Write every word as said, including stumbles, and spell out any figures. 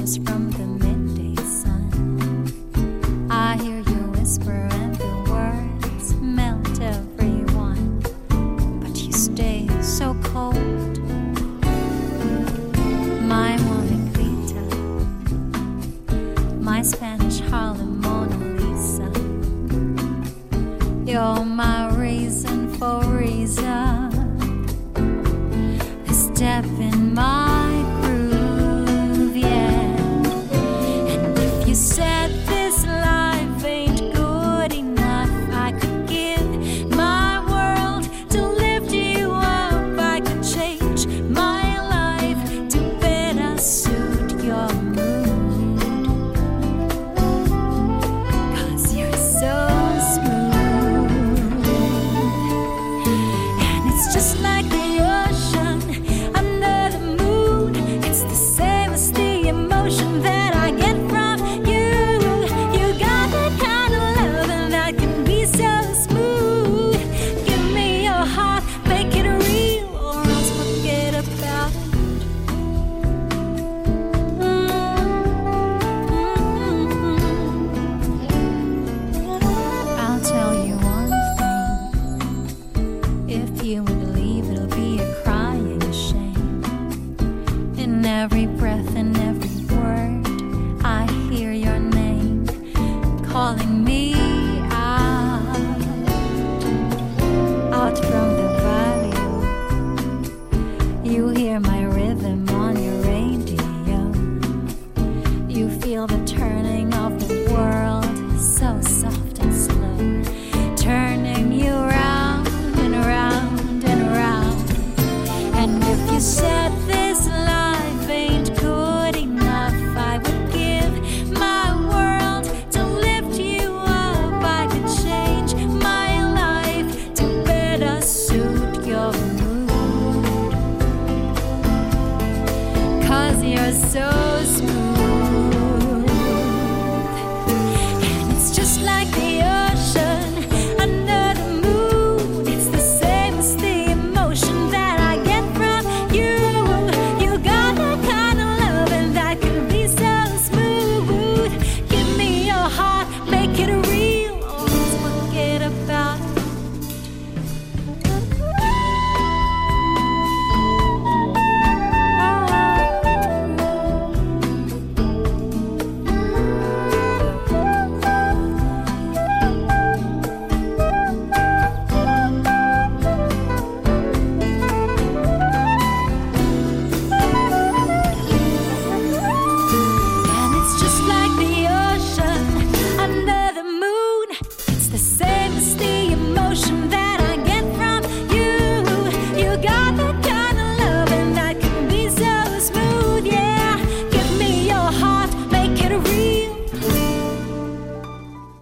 comes from the midday sun. I hear you whisper and the words melt everyone, but you stay so cold. My Monica, my Spanish Harlem Mona Lisa, you're my reason for reason. A step in my groove, yeah. And if you said this life ain't good enough, I could give my world to lift you up. I could change my life to better suit your mood, 'cause you're so smooth. And it's just like the ocean under the moon. It's the same as the emotion that I get from you. You got that kind of loving that can be so smooth. Give me your heart, make it real, or else forget about it. I'll tell you one thing, if you would